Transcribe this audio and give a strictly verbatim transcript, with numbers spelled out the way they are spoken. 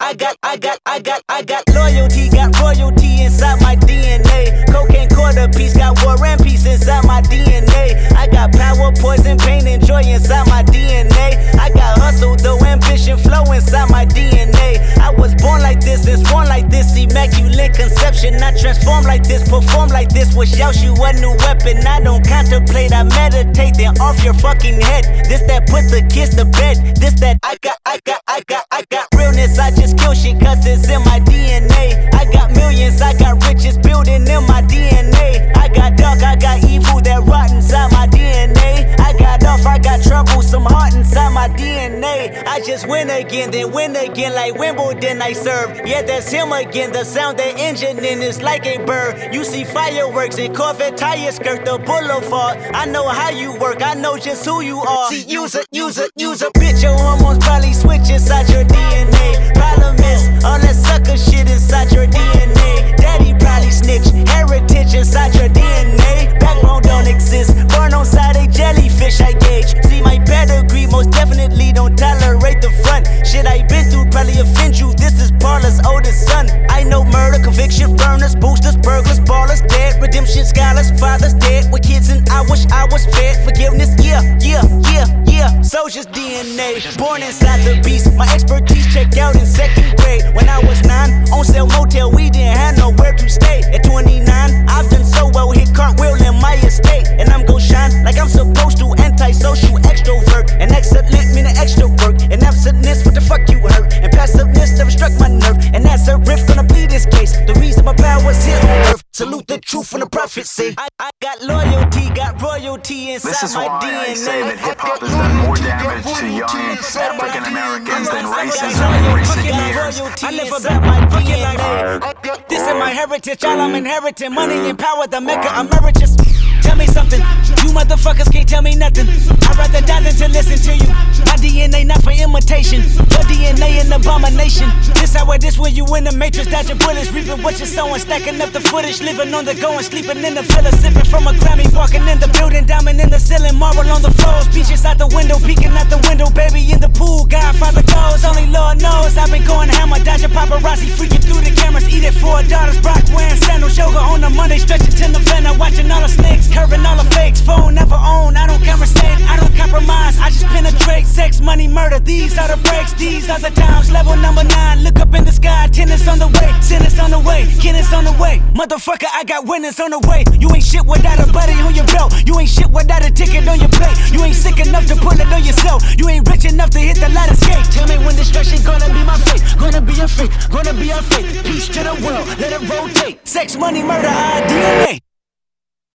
I got, I got, I got, I got loyalty, got royalty inside my D N A. Cocaine quarter piece, got war and peace inside my D N A. I got power, poison, pain, and joy inside my D N A. I got hustle, though, ambition, flow inside my D N A. I was born like this and sworn like this, immaculate conception. I transform like this, perform like this, wish out you a new weapon. I don't contemplate, I meditate, then off your fucking head. This that put the kids to bed. This that I got, I got, I got, I got realness. I just kill shit cause it's in my D N A. I got millions, I got riches building in my D N A. I got dark, I got evil that rot inside my D N A. I got off, I got trouble, some heart inside my D N A. I just win again, then win again like Wimbledon I serve. Yeah, that's him again, the sound that engine in is like a bird. You see fireworks and Corvette tires skirt the boulevard. I know how you work, I know just who you are. See, use a, use a, use a bitch, your hormones probably switch inside your D N A. Problem is, all that sucker shit inside your D N A. Daddy probably snitch, heritage inside your D N A. Backbone don't exist, born on side a jellyfish I gauge. See my pedigree, most definitely don't tolerate the front. Shit I been through probably offend you, this is Parlor's oldest son. I know murder, conviction, burners, boosters, burglars, ballers, dead, redemption, scholars, fathers dead with kids and I wish I was fed. Forgiveness, yeah, yeah, yeah, yeah. Soldier's D N A, born inside the beast. My expertise checked out in second grade. When I was nine, on sale motel, we didn't have nowhere to stay. At twenty-nine, I've done so well, hit cartwheel in my estate. And I'm gon' shine like I'm supposed to, antisocial extrovert. And excellent meaning extra work. And absentness, what the fuck you hurt? And passiveness never struck my nerve. And that's a riff gonna be this case. The reason my power's here on earth. Salute the truth and the prophecy. I, I got loyalty, got royalty inside this is my why D N A. I say that hip-hop has done more damage to young African Americans than racism in recent years. I live about my D N A. This is my heritage, all I'm inheriting. Money and power, the mecca emeritus. Tell me something, you motherfuckers can't tell me nothing. I'd rather die than to listen to you. My D N A not for imitation, your D N A an abomination. This how it is when you in the matrix, dodging bullets, reaping what you're sowing, stacking up the footage, living on the go and sleeping in the villa, sipping from a Grammy, walking in the building, diamond in the ceiling, marble on the floors, beaches out the window, peeking out the window, baby in the pool, Godfather goes, only Lord knows. I've been going hammer, dodging paparazzi, freaking through the cameras, eating four daughters, Brock wearing sandals, yoga on a Monday, stretching to November, watching all the snakes, curving all the fakes, phone never own, I don't conversate, I don't compromise, I just penetrate, sex, money, murder, these are the breaks, these are the times, level number nine, look up in the sky, tennis on the way, tennis on the way, tennis on the way, motherfucker, I got winners on the way, you ain't shit without a buddy on your belt, you ain't shit without a ticket on your plate, you ain't sick enough to pull it on yourself, you ain't rich enough to hit the ladder skate, tell me when destruction gonna be my fate, gonna be a fate, gonna be a fate, peace to the world, let it rotate, sex, money, murder, our D N A.